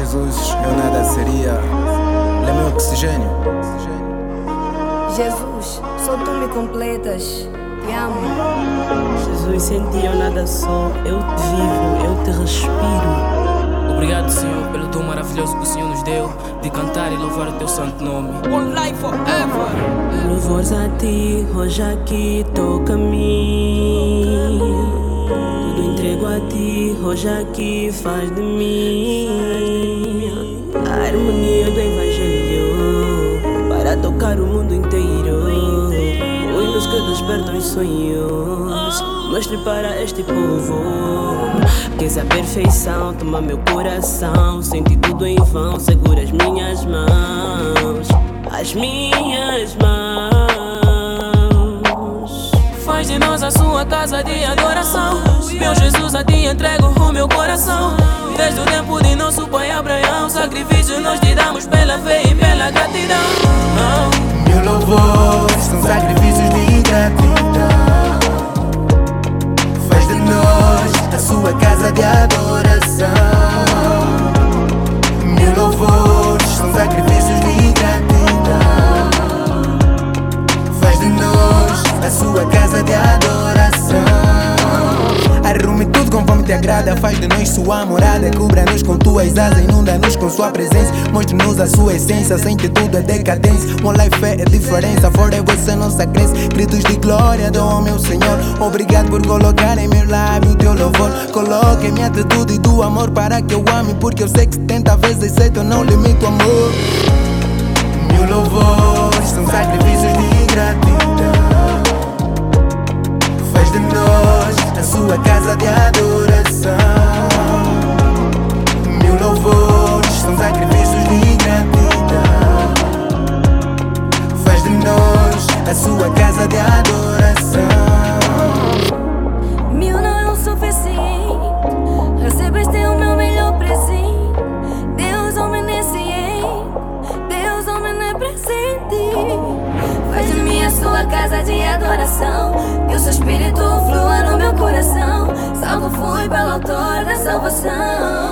Jesus, eu nada seria. Ele é meu oxigênio. Jesus, só tu me completas. Te amo. Jesus, sem ti eu nada sou. Eu te vivo, eu te respiro. Obrigado, Senhor, pelo dom maravilhoso que o Senhor nos deu de cantar e louvar o teu santo nome. One life forever. Louvores a ti, hoje aqui toca-me. Tudo entrego a ti, hoje aqui faz de mim a harmonia do Evangelho para tocar o mundo inteiro. Hinos que despertam sonhos, mostre para este povo que essa perfeição toma meu coração. Senti tudo em vão, segura as minhas mãos, as minhas mãos. Faz de nós a sua casa de adoração. Meu Jesus, a ti entrego o meu coração. Desde o tempo de nosso pai Abraão, sacrifício nós te damos pela fé e pela gratidão. Meu louvor são sacrifícios de gratidão. Faz de nós a sua casa de adoração. Meu louvor são sacrifícios de gratidão. Faz de nós a sua casa de adoração. Arrume tudo conforme te agrada, faz de nós sua morada. Cubra-nos com tuas asas, inunda-nos com sua presença. Mostre-nos a sua essência, sem ti tudo é decadência. One life é a diferença, fora você nossa crença. Gritos de glória dou ao meu Senhor. Obrigado por colocar em meu lábio o teu louvor. Coloque em minha atitude e do amor para que eu ame, porque eu sei que 70 vezes 7 eu não limito o amor. Meu louvor são sacrifícios de gratidão. Faz de nós a sua casa de adoração. Meu louvor são sacrifícios de gratidão. Faz de nós a sua casa de adoração. Mil não é o suficiente, recebeste o meu melhor presente. Deus omnisciente, Deus omnipresente. Faz de mim a sua casa de adoração. Que o seu espírito flua no meu coração. Salvo fui pelo autor da salvação.